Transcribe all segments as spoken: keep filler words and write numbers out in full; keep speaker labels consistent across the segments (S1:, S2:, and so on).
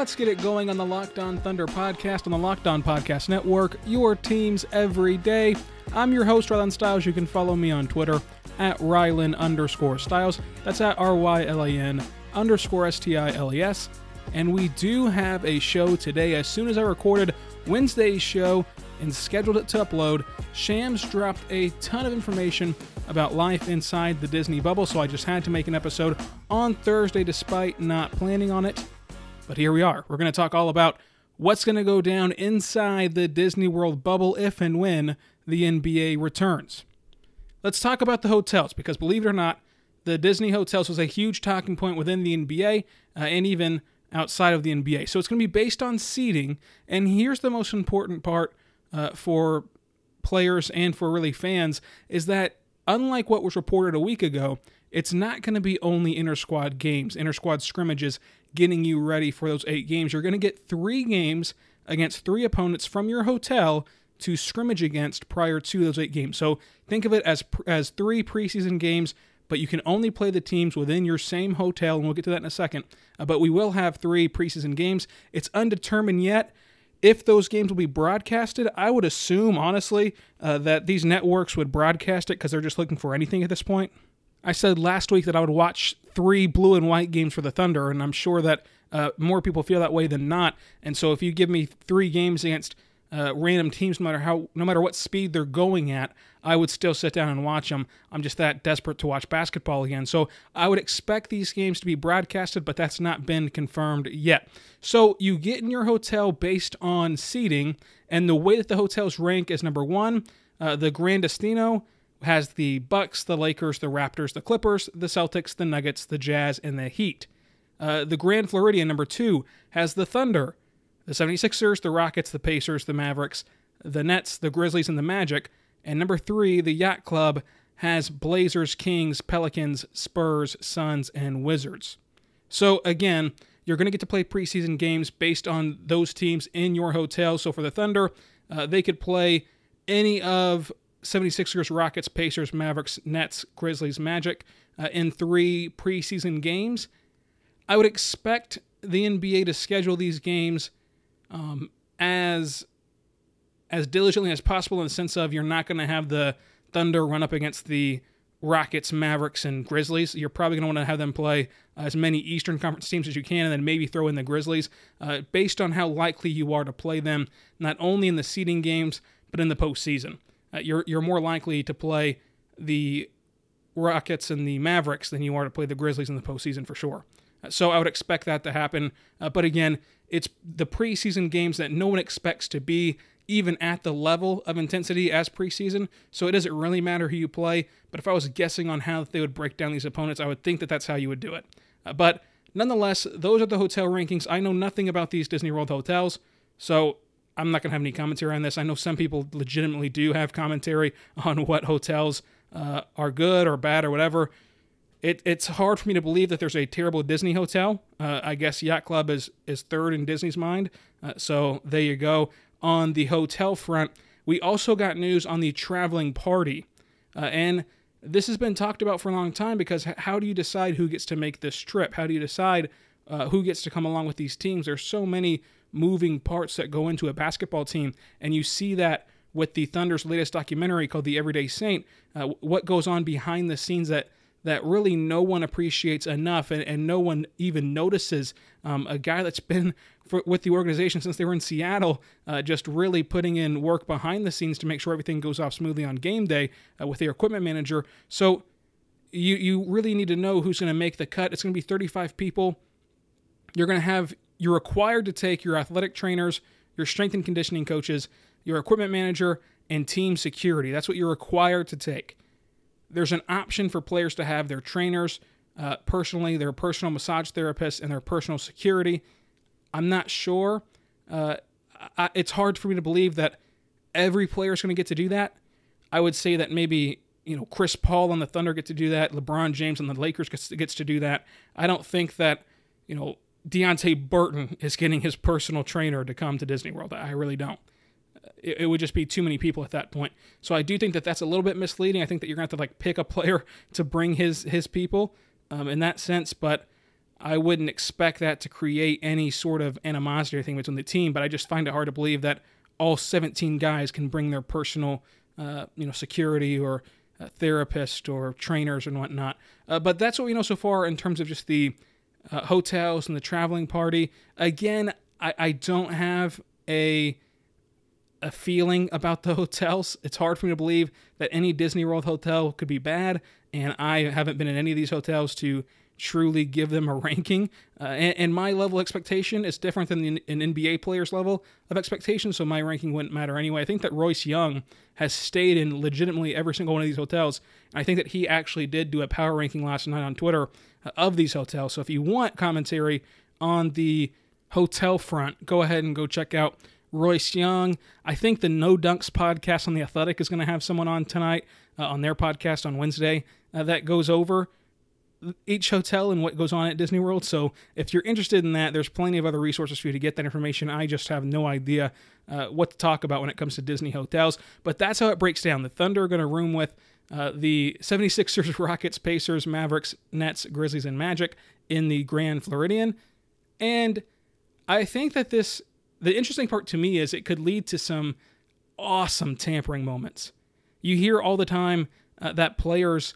S1: let's get it going on the Locked On Thunder podcast on the Locked On Podcast Network, your teams every day. I'm your host, Rylan Stiles. You can follow me on Twitter at Rylan underscore Stiles. That's at R Y L A N underscore S T I L E S. And we do have a show today. As soon as I recorded Wednesday's show and scheduled it to upload, Shams dropped a ton of information about life inside the Disney bubble, so I just had to make an episode on Thursday despite not planning on it. But here we are. We're going to talk all about what's going to go down inside the Disney World bubble if and when the N B A returns. Let's talk about the hotels, because believe it or not, the Disney hotels was a huge talking point within the N B A uh, and even outside of the N B A. So it's going to be based on seeding, and here's the most important part uh, for players and for really fans, is that unlike what was reported a week ago, it's not going to be only inter-squad games, inter-squad scrimmages, getting you ready for those eight games. You're going to get three games against three opponents from your hotel to scrimmage against prior to those eight games. So think of it as as three preseason games, but you can only play the teams within your same hotel, and we'll get to that in a second. Uh, but we will have three preseason games. It's undetermined yet if those games will be broadcasted. I would assume, honestly, uh, that these networks would broadcast it because they're just looking for anything at this point. I said last week that I would watch three blue and white games for the Thunder, and I'm sure that uh, more people feel that way than not. And so if you give me three games against uh, random teams, no matter how, no matter what speed they're going at, I would still sit down and watch them. I'm just that desperate to watch basketball again. So I would expect these games to be broadcasted, but that's not been confirmed yet. So you get in your hotel based on seating, and the way that the hotels rank is number one, uh, the Grand Destino has the Bucks, the Lakers, the Raptors, the Clippers, the Celtics, the Nuggets, the Jazz, and the Heat. Uh, the Grand Floridian, number two, has the Thunder, the seventy-sixers, the Rockets, the Pacers, the Mavericks, the Nets, the Grizzlies, and the Magic. And number three, the Yacht Club, has Blazers, Kings, Pelicans, Spurs, Suns, and Wizards. So again, you're going to get to play preseason games based on those teams in your hotel. So for the Thunder, uh, they could play any of seventy-sixers, Rockets, Pacers, Mavericks, Nets, Grizzlies, Magic uh, in three preseason games. I would expect the N B A to schedule these games um, as as diligently as possible, in the sense of you're not going to have the Thunder run up against the Rockets, Mavericks, and Grizzlies. You're probably going to want to have them play as many Eastern Conference teams as you can, and then maybe throw in the Grizzlies, uh, based on how likely you are to play them, not only in the seeding games, but in the postseason. Uh, you're you're more likely to play the Rockets and the Mavericks than you are to play the Grizzlies in the postseason for sure. Uh, so I would expect that to happen. Uh, but again, it's the preseason games that no one expects to be even at the level of intensity as preseason. So it doesn't really matter who you play. But if I was guessing on how they would break down these opponents, I would think that that's how you would do it. Uh, but nonetheless, those are the hotel rankings. I know nothing about these Disney World hotels, so I'm not going to have any commentary on this. I know some people legitimately do have commentary on what hotels uh, are good or bad or whatever. It, it's hard for me to believe that there's a terrible Disney hotel. Uh, I guess Yacht Club is, is third in Disney's mind. Uh, so there you go. On the hotel front, we also got news on the traveling party. Uh, and this has been talked about for a long time, because how do you decide who gets to make this trip? How do you decide uh, who gets to come along with these teams? There's so many moving parts that go into a basketball team, and you see that with the Thunder's latest documentary called The Everyday Saint, uh, what goes on behind the scenes that that really no one appreciates enough, and, and no one even notices. Um, a guy that's been for, with the organization since they were in Seattle, uh, just really putting in work behind the scenes to make sure everything goes off smoothly on game day uh, with their equipment manager. So you you really need to know who's going to make the cut. It's going to be thirty-five people. You're going to have You're required to take your athletic trainers, your strength and conditioning coaches, your equipment manager, and team security. That's what you're required to take. There's an option for players to have their trainers, uh, personally, their personal massage therapists, and their personal security. I'm not sure. Uh, I, it's hard for me to believe that every player is going to get to do that. I would say that maybe, you know, Chris Paul on the Thunder get to do that. LeBron James on the Lakers gets, gets to do that. I don't think that, you know, Deonte Burton is getting his personal trainer to come to Disney World. I really don't. It, it would just be too many people at that point. So I do think that that's a little bit misleading. I think that you're going to have to like pick a player to bring his his people um, in that sense. But I wouldn't expect that to create any sort of animosity or thing between the team, but I just find it hard to believe that all seventeen guys can bring their personal, uh, you know, security or uh, therapist or trainers and whatnot. Uh, but that's what we know so far in terms of just the uh, hotels and the traveling party. Again, I, I don't have a a feeling about the hotels. It's hard for me to believe that any Disney World hotel could be bad, and I haven't been in any of these hotels to truly give them a ranking. Uh, and, and my level of expectation is different than the, an N B A player's level of expectation, so my ranking wouldn't matter anyway. I think that Royce Young has stayed in legitimately every single one of these hotels. And I think that he actually did do a power ranking last night on Twitter uh, of these hotels. So if you want commentary on the hotel front, go ahead and go check out Royce Young. I think the No Dunks podcast on The Athletic is going to have someone on tonight uh, on their podcast on Wednesday uh, that goes over each hotel and what goes on at Disney World. So if you're interested in that, there's plenty of other resources for you to get that information. I just have no idea uh, what to talk about when it comes to Disney hotels. But that's how it breaks down. The Thunder are going to room with uh, the seventy-sixers, Rockets, Pacers, Mavericks, Nets, Grizzlies, and Magic in the Grand Floridian. And I think that this, the interesting part to me is it could lead to some awesome tampering moments. You hear all the time uh, that players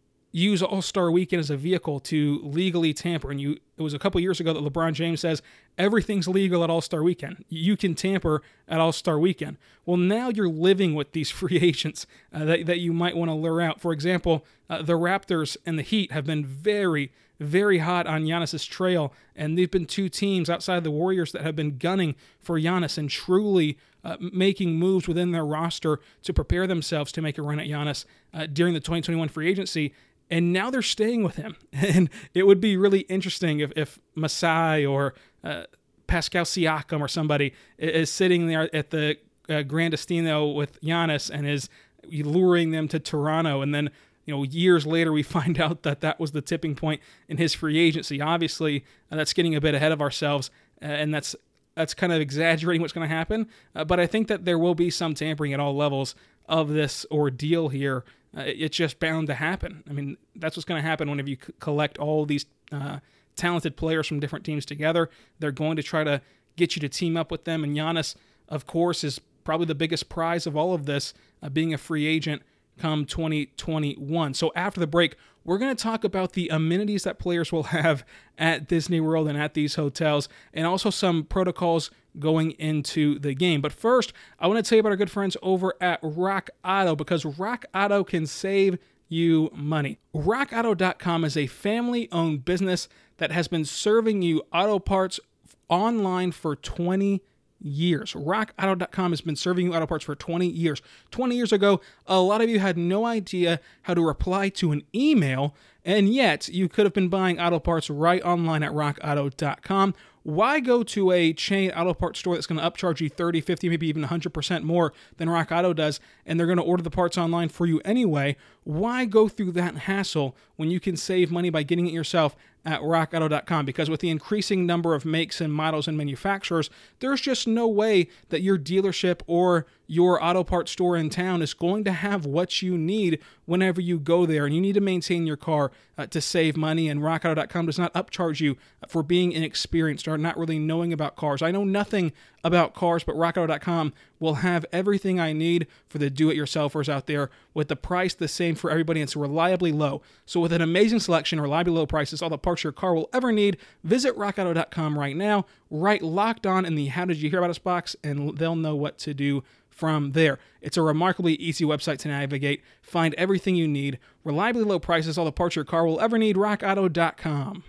S1: use All-Star Weekend as a vehicle to legally tamper. And you, it was a couple years ago that LeBron James says, everything's legal at All-Star Weekend. You can tamper at All-Star Weekend. Well, now you're living with these free agents uh, that, that you might want to lure out. For example, uh, the Raptors and the Heat have been very, very hot on Giannis's trail. And they've been two teams outside of the Warriors that have been gunning for Giannis and truly uh, making moves within their roster to prepare themselves to make a run at Giannis uh, during the twenty twenty-one free agency. And now they're staying with him. And it would be really interesting if, if Masai or uh, Pascal Siakam or somebody is sitting there at the uh, Grand Destino with Giannis and is luring them to Toronto. And then, you know, years later, we find out that that was the tipping point in his free agency. Obviously, uh, that's getting a bit ahead of ourselves. Uh, and that's that's kind of exaggerating what's going to happen. Uh, but I think that there will be some tampering at all levels of this ordeal here. Uh, it's just bound to happen. I mean, that's what's going to happen whenever you c- collect all these uh, talented players from different teams together. They're going to try to get you to team up with them. And Giannis, of course, is probably the biggest prize of all of this, uh, being a free agent come twenty twenty-one. So after the break, we're going to talk about the amenities that players will have at Disney World and at these hotels, and also some protocols going into the game. But first, I want to tell you about our good friends over at Rock Auto, because Rock Auto can save you money. rock auto dot com is a family-owned business that has been serving you auto parts online for twenty years. rock auto dot com has been serving you auto parts for twenty years. twenty years ago, a lot of you had no idea how to reply to an email, and yet you could have been buying auto parts right online at rock auto dot com. Why go to a chain auto parts store that's going to upcharge you thirty, fifty, maybe even one hundred percent more than Rock Auto does, and they're going to order the parts online for you anyway? Why go through that hassle when you can save money by getting it yourself at rock auto dot com? Because with the increasing number of makes and models and manufacturers, there's just no way that your dealership or your auto parts store in town is going to have what you need whenever you go there, and you need to maintain your car uh, to save money, and rock auto dot com does not upcharge you for being inexperienced or not really knowing about cars. I know nothing about cars, but rock auto dot com will have everything I need for the do-it-yourselfers out there with the price the same for everybody. It's reliably low. So with an amazing selection, reliably low prices, all the parts your car will ever need, visit rock auto dot com right now. Write Locked On in the How Did You Hear About Us box, and they'll know what to do from there. It's a remarkably easy website to navigate. Find everything you need. Reliably low prices, all the parts your car will ever need. rock auto dot com.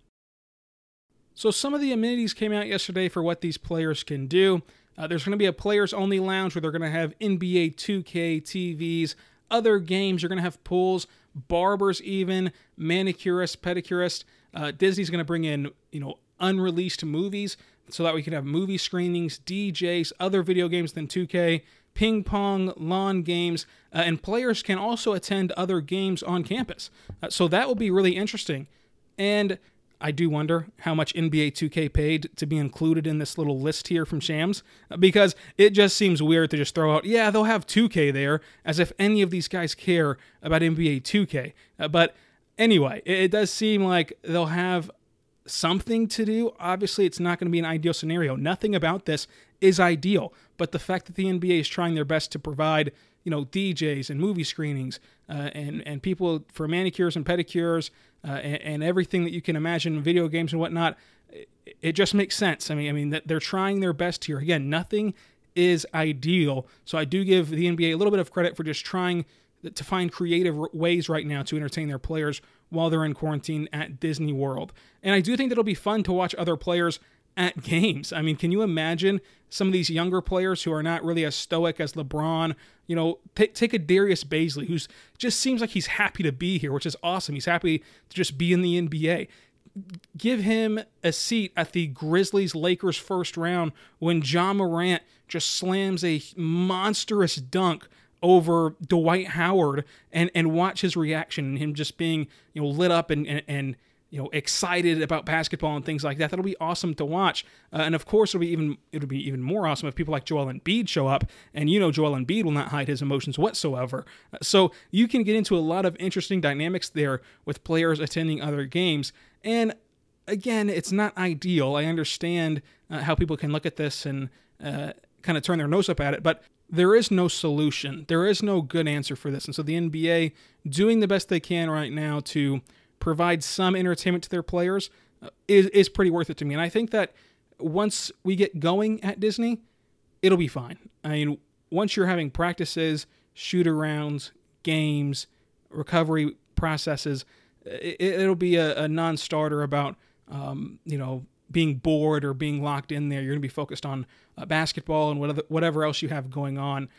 S1: So some of the amenities came out yesterday for what these players can do. Uh, there's going to be a players-only lounge where they're going to have N B A two K T Vs, other games. You're going to have pools, barbers even, manicurists, pedicurists. Uh, Disney's going to bring in, you know, unreleased movies so that we can have movie screenings, D Js, other video games than two K, ping pong, lawn games, uh, and players can also attend other games on campus. Uh, so that will be really interesting. And I do wonder how much N B A two K paid to be included in this little list here from Shams, because it just seems weird to just throw out, yeah, they'll have two K there, as if any of these guys care about N B A two K. Uh, but anyway, it, it does seem like they'll have something to do. Obviously, it's not going to be an ideal scenario. Nothing about this is ideal, but the fact that the N B A is trying their best to provide, you know, D Js and movie screenings uh, and and people for manicures and pedicures uh, and, and everything that you can imagine, video games and whatnot, it, it just makes sense. I mean, I mean that they're trying their best here. Again, nothing is ideal, so I do give the N B A a little bit of credit for just trying to find creative ways right now to entertain their players while they're in quarantine at Disney World. And I do think that it'll be fun to watch other players at games. I mean, can you imagine some of these younger players who are not really as stoic as LeBron? You know, take take a Darius Bazley, who's just seems like he's happy to be here, which is awesome. He's happy to just be in the N B A. Give him a seat at the Grizzlies-Lakers first round when Ja Morant just slams a monstrous dunk over Dwight Howard, and, and watch his reaction and him just being, you know, lit up and, and, and you know, excited about basketball and things like that. That'll be awesome to watch. Uh, and of course, it'll be even it'll be even more awesome if people like Joel Embiid show up. And you know, Joel Embiid will not hide his emotions whatsoever. So you can get into a lot of interesting dynamics there with players attending other games. And again, it's not ideal. I understand uh, how people can look at this and uh, kind of turn their nose up at it, but there is no solution. There is no good answer for this. And so the N B A doing the best they can right now to provide some entertainment to their players uh, is, is pretty worth it to me. And I think that once we get going at Disney, it'll be fine. I mean, once you're having practices, shoot-arounds, games, recovery processes, it, it'll be a, a non-starter about, um, you know, being bored or being locked in there. You're going to be focused on uh, basketball and whatever, whatever else you have going on.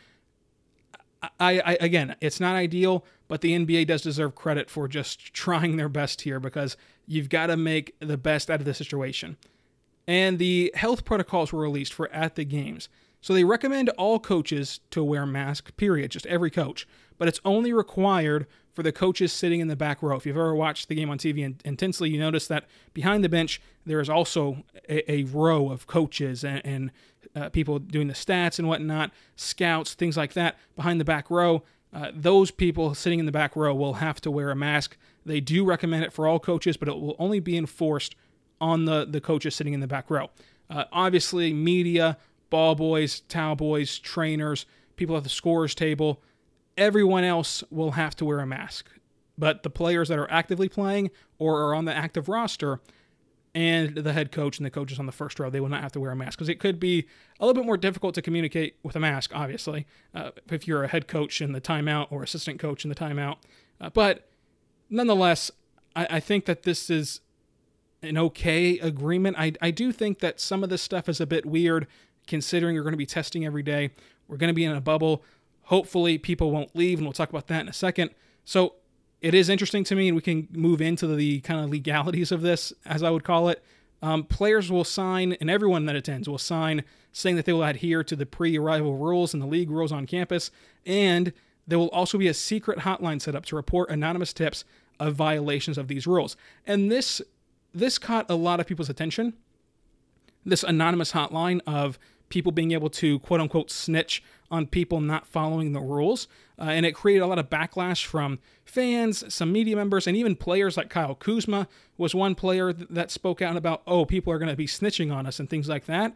S1: I, I again, it's not ideal, but the N B A does deserve credit for just trying their best here, because you've got to make the best out of the situation. And the health protocols were released for at the games. So they recommend all coaches to wear masks, period, just every coach. But it's only required for the coaches sitting in the back row. If you've ever watched the game on T V in- intensely, you notice that behind the bench, there is also a, a row of coaches and, and uh, people doing the stats and whatnot, scouts, things like that. Behind the back row, uh, those people sitting in the back row will have to wear a mask. They do recommend it for all coaches, but it will only be enforced on the, the coaches sitting in the back row. Uh, obviously, media, ball boys, towel boys, trainers, people at the scorer's table, everyone else will have to wear a mask. But the players that are actively playing or are on the active roster and the head coach and the coaches on the first row, they will not have to wear a mask, because it could be a little bit more difficult to communicate with a mask, obviously, uh, if you're a head coach in the timeout or assistant coach in the timeout. Uh, but nonetheless, I, I think that this is an okay agreement. I, I do think that some of this stuff is a bit weird, considering you're going to be testing every day. We're going to be in a bubble. Hopefully people won't leave, and we'll talk about that in a second. So it is interesting to me, and we can move into the kind of legalities of this, as I would call it. Um, players will sign, and everyone that attends will sign, saying that they will adhere to the pre-arrival rules and the league rules on campus, and there will also be a secret hotline set up to report anonymous tips of violations of these rules. And this this caught a lot of people's attention, this anonymous hotline of people being able to quote-unquote snitch on people not following the rules. Uh, and it created a lot of backlash from fans, some media members, and even players like Kyle Kuzma was one player th- that spoke out about, oh, people are going to be snitching on us and things like that.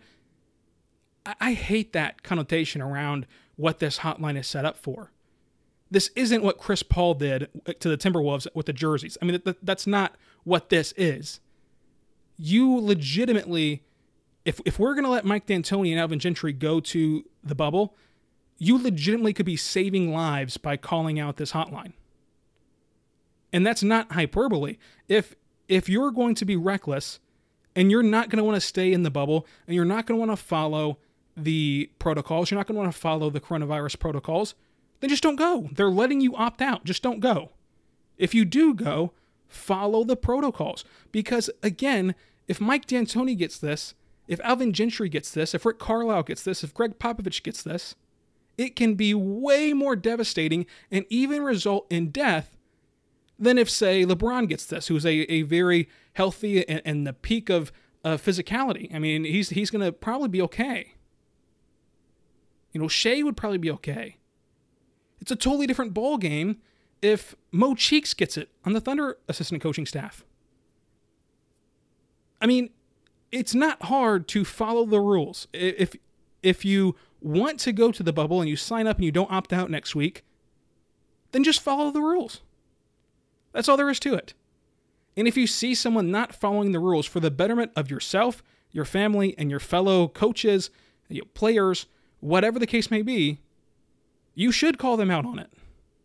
S1: I-, I hate that connotation around what this hotline is set up for. This isn't what Chris Paul did to the Timberwolves with the jerseys. I mean, th- that's not what this is. You legitimately... If if we're going to let Mike D'Antoni and Alvin Gentry go to the bubble, you legitimately could be saving lives by calling out this hotline. And that's not hyperbole. If if you're going to be reckless and you're not going to want to stay in the bubble and you're not going to want to follow the protocols, you're not going to want to follow the coronavirus protocols, then just don't go. They're letting you opt out. Just don't go. If you do go, follow the protocols. Because, again, if Mike D'Antoni gets this, if Alvin Gentry gets this, if Rick Carlisle gets this, if Greg Popovich gets this, it can be way more devastating and even result in death than if, say, LeBron gets this, who's a, a very healthy and, and the peak of uh, physicality. I mean, he's he's going to probably be okay. You know, Shea would probably be okay. It's a totally different ball game if Mo Cheeks gets it on the Thunder assistant coaching staff. I mean, it's not hard to follow the rules. If if you want to go to the bubble and you sign up and you don't opt out next week, then just follow the rules. That's all there is to it. And if you see someone not following the rules for the betterment of yourself, your family, and your fellow coaches, you know, players, whatever the case may be, you should call them out on it.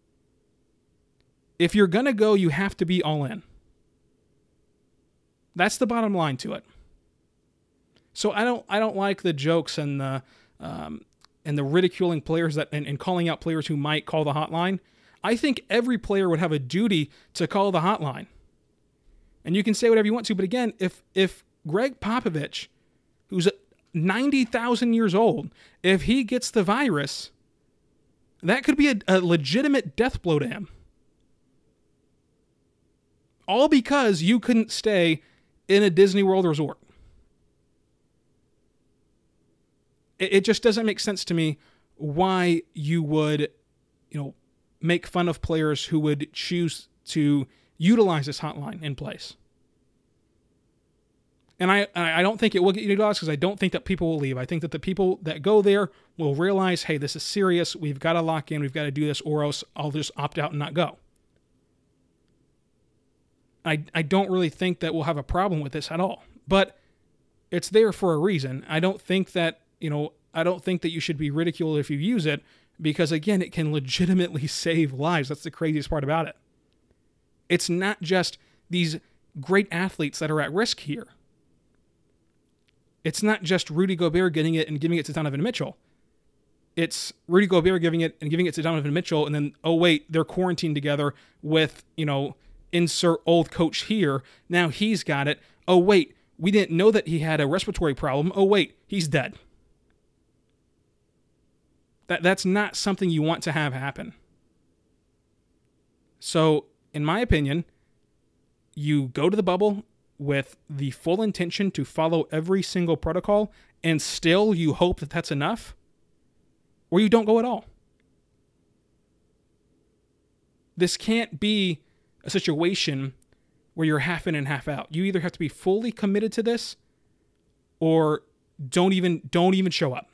S1: If you're going to go, you have to be all in. That's the bottom line to it. So I don't I don't like the jokes and the um, and the ridiculing players that and, and calling out players who might call the hotline. I think every player would have a duty to call the hotline. And you can say whatever you want to, but again, if if Greg Popovich, who's ninety thousand years old, if he gets the virus, that could be a, a legitimate death blow to him. All because you couldn't stay in a Disney World resort. It, it just doesn't make sense to me why you would, you know, make fun of players who would choose to utilize this hotline in place. And I I don't think it will get utilized because I don't think that people will leave. I think that the people that go there will realize, hey, this is serious. We've got to lock in. We've got to do this, or else I'll just opt out and not go. I, I don't really think that we'll have a problem with this at all. But it's there for a reason. I don't think that, you know, I don't think that you should be ridiculed if you use it because, again, it can legitimately save lives. That's the craziest part about it. It's not just these great athletes that are at risk here. It's not just Rudy Gobert getting it and giving it to Donovan Mitchell. It's Rudy Gobert giving it and giving it to Donovan Mitchell, and then, oh, wait, they're quarantined together with, you know, insert old coach here. Now he's got it. Oh, wait, we didn't know that he had a respiratory problem. Oh, wait, he's dead. That That's not something you want to have happen. So, in my opinion, you go to the bubble with the full intention to follow every single protocol, and still you hope that that's enough, or you don't go at all. This can't be a situation where you're half in and half out. You either have to be fully committed to this, or don't even don't even show up.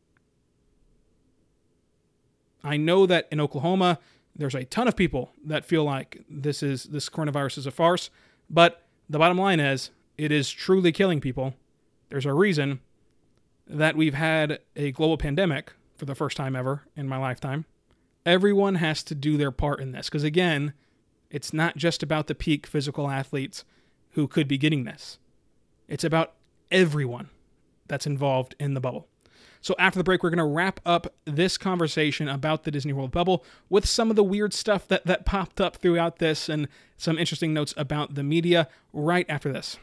S1: I know that in Oklahoma, there's a ton of people that feel like this is this coronavirus is a farce, but the bottom line is, it is truly killing people. There's a reason that we've had a global pandemic for the first time ever in my lifetime. Everyone has to do their part in this, because again, it's not just about the peak physical athletes who could be getting this. It's about everyone that's involved in the bubble. So after the break, we're going to wrap up this conversation about the Disney World bubble with some of the weird stuff that, that popped up throughout this and some interesting notes about the media right after this.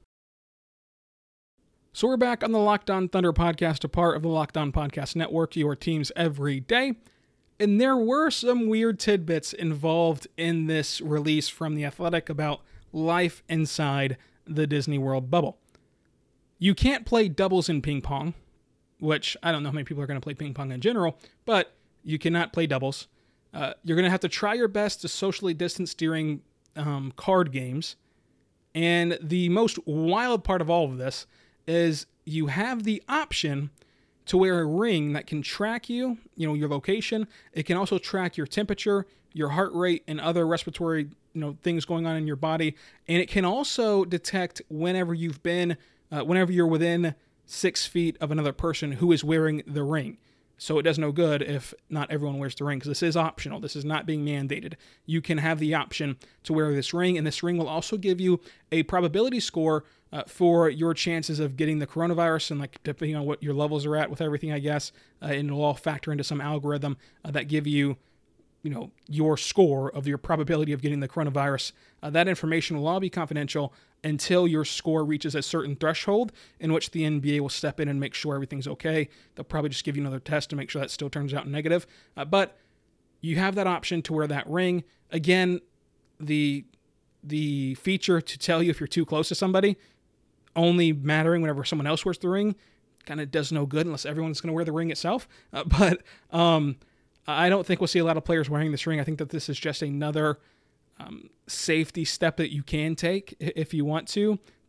S1: So we're back on the Locked On Thunder podcast, a part of the Locked On Podcast Network, your teams every day. And there were some weird tidbits involved in this release from The Athletic about life inside the Disney World bubble. You can't play doubles in ping pong, which I don't know how many people are going to play ping pong in general, but you cannot play doubles. Uh, you're going to have to try your best to socially distance during um, card games. And the most wild part of all of this is you have the option to wear a ring that can track you, you know, your location. It can also track your temperature, your heart rate, and other respiratory, you know, things going on in your body. And it can also detect whenever you've been, uh, whenever you're within six feet of another person who is wearing the ring. So it does no good if not everyone wears the ring, because this is optional. This is not being mandated. You can have the option to wear this ring, and this ring will also give you a probability score uh, for your chances of getting the coronavirus, and like depending on what your levels are at with everything, I guess, uh, and it'll all factor into some algorithm uh, that give you, you know, your score of your probability of getting the coronavirus. Uh, that information will all be confidential until your score reaches a certain threshold, in which the N B A will step in and make sure everything's okay. They'll probably just give you another test to make sure that still turns out negative. Uh, but you have that option to wear that ring. Again, the the feature to tell you if you're too close to somebody only mattering whenever someone else wears the ring kind of does no good unless everyone's going to wear the ring itself. Uh, but um, I don't think we'll see a lot of players wearing this ring. I think that this is just another um, safety step that you can take if you want to,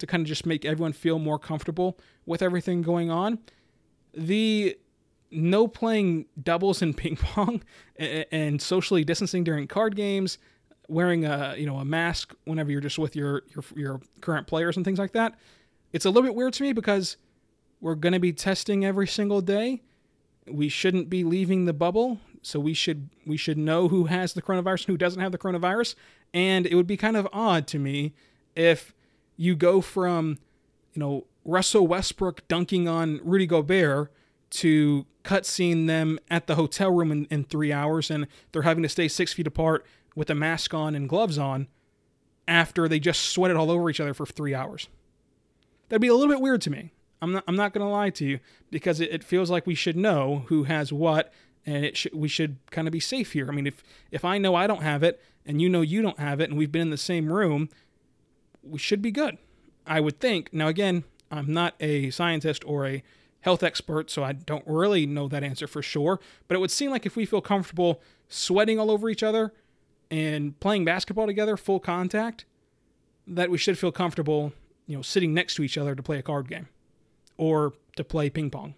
S1: to kind of just make everyone feel more comfortable with everything going on. The no playing doubles in ping pong and socially distancing during card games, wearing a you know a mask whenever you're just with your your, your current players and things like that. It's a little bit weird to me because we're going to be testing every single day. We shouldn't be leaving the bubble, so we should we should know who has the coronavirus and who doesn't have the coronavirus. And it would be kind of odd to me if you go from, you know, Russell Westbrook dunking on Rudy Gobert to cutscene them at the hotel room in, in three hours and they're having to stay six feet apart with a mask on and gloves on after they just sweated all over each other for three hours. That'd be a little bit weird to me. I'm not I'm not going to lie to you, because it, it feels like we should know who has what, and it sh- we should kind of be safe here. I mean, if if I know I don't have it and you know you don't have it and we've been in the same room, we should be good, I would think. Now, again, I'm not a scientist or a health expert, so I don't really know that answer for sure, but it would seem like if we feel comfortable sweating all over each other and playing basketball together, full contact, that we should feel comfortable, you know, sitting next to each other to play a card game or to play ping pong.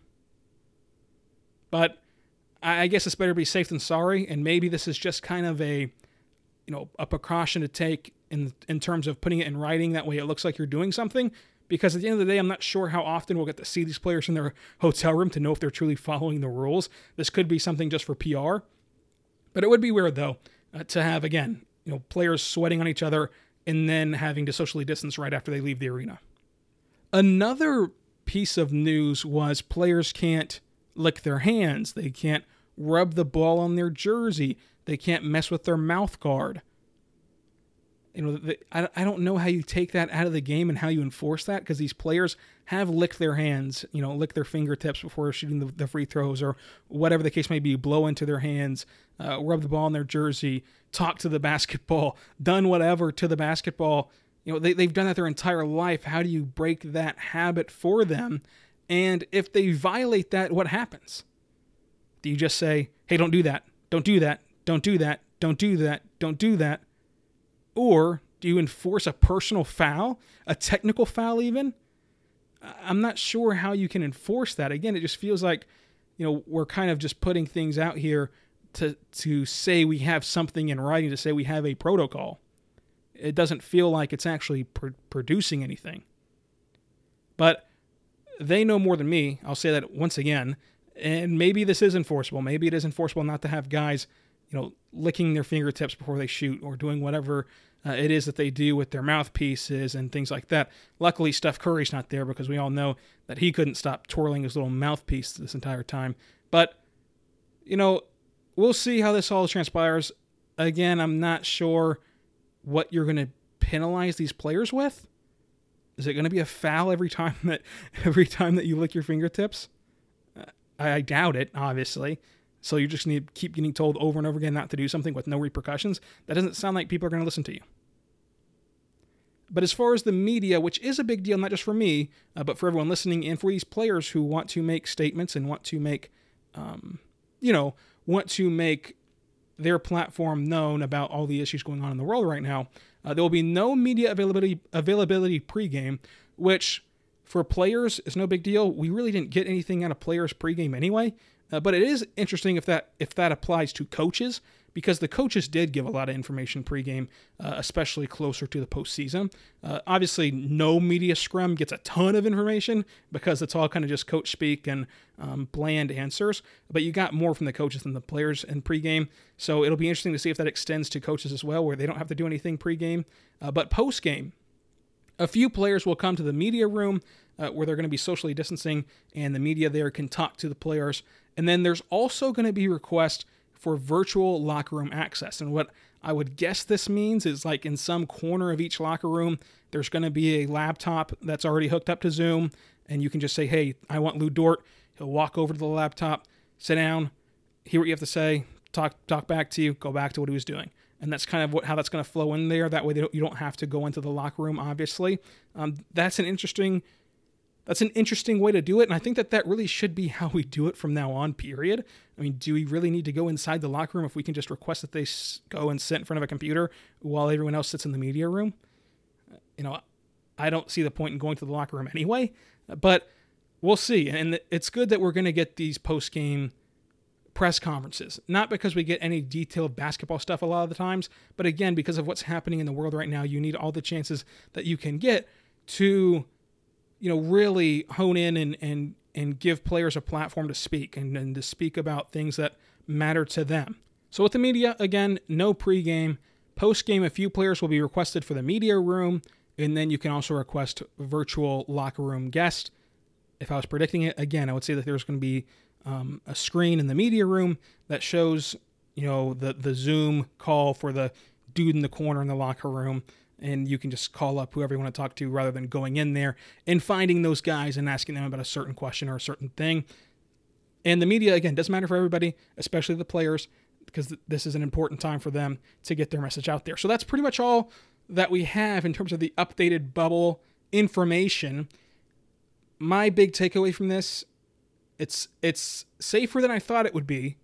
S1: But I guess it's better to be safe than sorry, and maybe this is just kind of a, you know, a precaution to take in in terms of putting it in writing. That way it looks like you're doing something, because at the end of the day, I'm not sure how often we'll get to see these players in their hotel room to know if they're truly following the rules. This could be something just for P R, but it would be weird, though, uh, to have, again, you know, players sweating on each other and then having to socially distance right after they leave the arena. Another piece of news was players can't lick their hands. They can't rub the ball on their jersey. They can't mess with their mouth guard. You know, the, I, I don't know how you take that out of the game and how you enforce that, because these players have licked their hands, you know, lick their fingertips before shooting the, the free throws or whatever the case may be, blow into their hands, uh, rub the ball on their jersey, talk to the basketball, done whatever to the basketball. You know, they, they've done that their entire life. How do you break that habit for them? And if they violate that, what happens? Do you just say, hey, don't do that, don't do that, don't do that, don't do that, don't do that? Or do you enforce a personal foul, a technical foul even? I'm not sure how you can enforce that. Again, it just feels like, you know, we're kind of just putting things out here to to say we have something in writing, to say we have a protocol. It doesn't feel like it's actually pr- producing anything. But they know more than me. I'll say that once again. And maybe this is enforceable. Maybe it is enforceable not to have guys, you know, licking their fingertips before they shoot or doing whatever uh, it is that they do with their mouthpieces and things like that. Luckily, Steph Curry's not there, because we all know that he couldn't stop twirling his little mouthpiece this entire time. But, you know, we'll see how this all transpires. Again, I'm not sure what you're going to penalize these players with. Is it going to be a foul every time that every time that you lick your fingertips? I, I doubt it, obviously. So you just need to keep getting told over and over again not to do something with no repercussions. That doesn't sound like people are going to listen to you. But as far as the media, which is a big deal, not just for me, uh, but for everyone listening and for these players who want to make statements and want to make, um, you know, want to make their platform known about all the issues going on in the world right now, uh, there will be no media availability availability pregame, which for players is no big deal. We really didn't get anything out of players pregame anyway. Uh, but it is interesting if that if that applies to coaches, because the coaches did give a lot of information pregame, uh, especially closer to the postseason. Uh, obviously, no media scrum gets a ton of information because it's all kind of just coach speak and um, bland answers. But you got more from the coaches than the players in pregame, so it'll be interesting to see if that extends to coaches as well, where they don't have to do anything pregame. Uh, but postgame, a few players will come to the media room uh, where they're going to be socially distancing, and the media there can talk to the players. And then there's also going to be requests for virtual locker room access. And what I would guess this means is, like, in some corner of each locker room, there's going to be a laptop that's already hooked up to Zoom, and you can just say, hey, I want Lou Dort. He'll walk over to the laptop, sit down, hear what you have to say, talk talk back to you, go back to what he was doing. And that's kind of what how that's going to flow in there. That way they don't, you don't have to go into the locker room, obviously. Um, that's an interesting... That's an interesting way to do it, and I think that that really should be how we do it from now on, period. I mean, do we really need to go inside the locker room if we can just request that they go and sit in front of a computer while everyone else sits in the media room? You know, I don't see the point in going to the locker room anyway, but we'll see. And it's good that we're going to get these post-game press conferences, not because we get any detailed basketball stuff a lot of the times, but again, because of what's happening in the world right now, you need all the chances that you can get to, you know, really hone in and, and, and give players a platform to speak and, and to speak about things that matter to them. So with the media, again, no pregame. Post-game, a few players will be requested for the media room, and then you can also request virtual locker room guest. If I was predicting it, again, I would say that there's going to be um, a screen in the media room that shows, you know, the, the Zoom call for the dude in the corner in the locker room, and you can just call up whoever you want to talk to rather than going in there and finding those guys and asking them about a certain question or a certain thing. And the media, again, doesn't matter for everybody, especially the players, because this is an important time for them to get their message out there. So that's pretty much all that we have in terms of the updated bubble information. My big takeaway from this, it's it's safer than I thought it would be,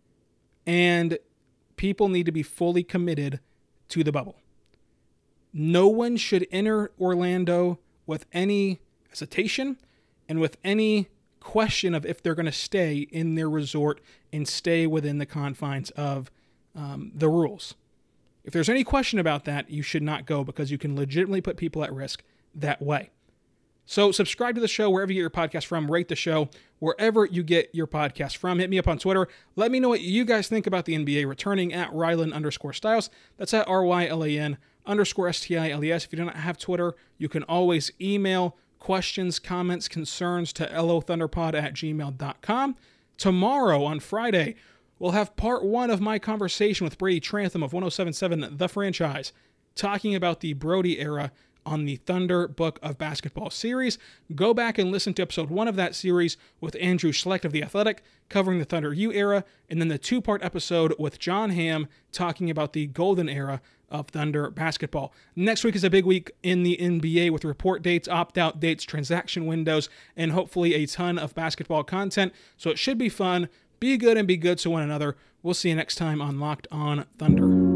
S1: and people need to be fully committed to the bubble. No one should enter Orlando with any hesitation and with any question of if they're going to stay in their resort and stay within the confines of um, the rules. If there's any question about that, you should not go, because you can legitimately put people at risk that way. So subscribe to the show wherever you get your podcast from. Rate the show wherever you get your podcast from. Hit me up on Twitter. Let me know what you guys think about the N B A returning at Rylan underscore Styles. That's at R Y L A N underscore S T I L E S. If you do not have Twitter, you can always email questions, comments, concerns to lothunderpod at gmail dot com. Tomorrow on Friday, we'll have part one of my conversation with Brady Trantham of one oh seven point seven The Franchise, talking about the Brody era on the Thunder Book of Basketball series. Go back and listen to episode one of that series with Andrew Schlecht of The Athletic, covering the Thunder U era, and then the two-part episode with John Hamm talking about the golden era of Thunder basketball. Next week is a big week in the N B A with report dates, opt-out dates, transaction windows, and hopefully a ton of basketball content. So it should be fun. Be good and be good to one another. We'll see you next time on Locked On Thunder.